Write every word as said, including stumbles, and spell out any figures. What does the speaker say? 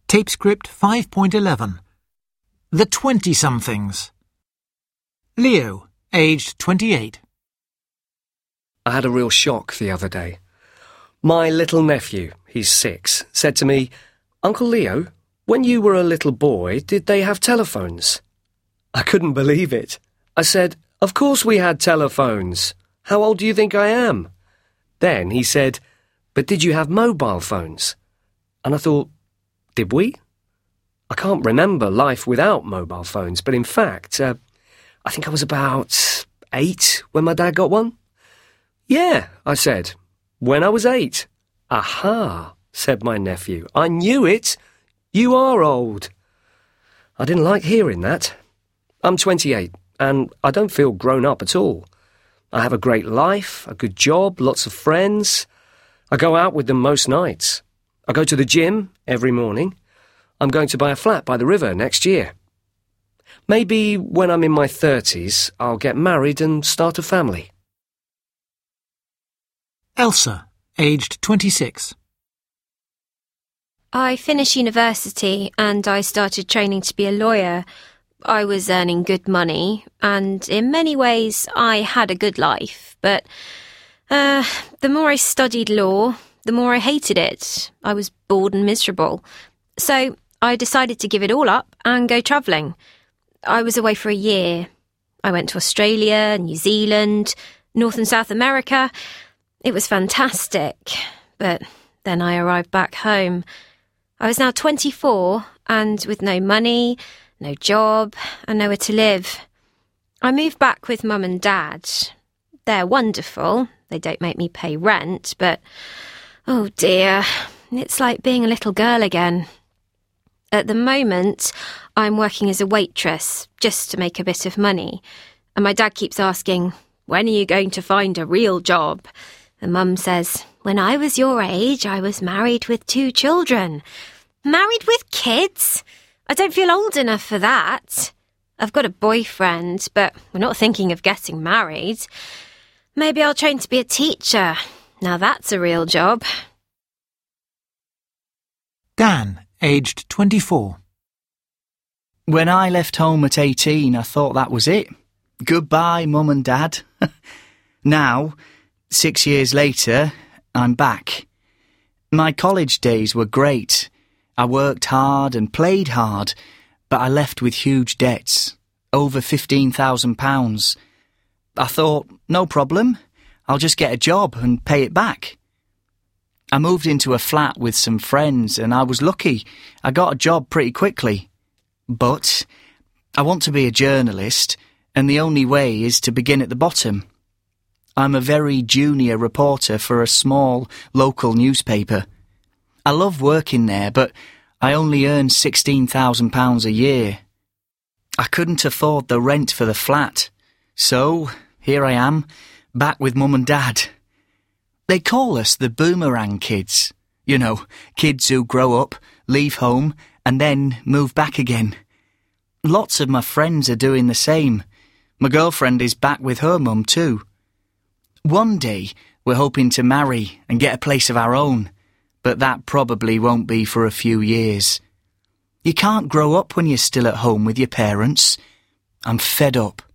Tape script five point eleven. The Twenty-somethings. Leo, aged twenty-eight. I had a real shock the other day. My little nephew, he's six, said to me, "Uncle Leo, when you were a little boy, did they have telephones?" I couldn't believe it. I said, "Of course we had telephones. How old do you think I am?" Then he said, "But did you have mobile phones?" And I thought, did we? I can't remember life without mobile phones, but in fact, uh, I think I was about eight when my dad got one. "Yeah," I said, "when I was eight." "Aha," said my nephew, "I knew it. You are old." I didn't like hearing that. I'm twenty-eight, and I don't feel grown up at all. I have a great life, a good job, lots of friends. I go out with them most nights. I go to the gym every morning. I'm going to buy a flat by the river next year. Maybe when I'm in my thirties, I'll get married and start a family. Elsa, aged twenty-six. I finished university and I started training to be a lawyer. I was earning good money and in many ways I had a good life, but uh, the more I studied law, the more I hated it. I was bored and miserable. So I decided to give it all up and go travelling. I was away for a year. I went to Australia, New Zealand, North and South America. It was fantastic, but then I arrived back home. I was now twenty-four and with no money, no job and nowhere to live. I moved back with Mum and Dad. They're wonderful. They don't make me pay rent, but oh dear, it's like being a little girl again. At the moment, I'm working as a waitress just to make a bit of money. And my dad keeps asking, "When are you going to find a real job?" And Mum says, "When I was your age, I was married with two children." Married with kids? I don't feel old enough for that. I've got a boyfriend, but we're not thinking of getting married. Maybe I'll train to be a teacher. Now that's a real job. Dan, aged twenty-four. When I left home at eighteen, I thought that was it. Goodbye, Mum and Dad. Now, six years later, I'm back. My college days were great. I worked hard and played hard, but I left with huge debts, over fifteen thousand pounds. I thought, no problem, I'll just get a job and pay it back. I moved into a flat with some friends and I was lucky. I got a job pretty quickly. But I want to be a journalist, and the only way is to begin at the bottom. I'm a very junior reporter for a small local newspaper. I love working there, but I only earn sixteen thousand pounds a year. I couldn't afford the rent for the flat, so here I am, back with Mum and Dad. They call us the boomerang kids. You know, kids who grow up, leave home, and then move back again. Lots of my friends are doing the same. My girlfriend is back with her mum too. One day we're hoping to marry and get a place of our own, but that probably won't be for a few years. You can't grow up when you're still at home with your parents. I'm fed up.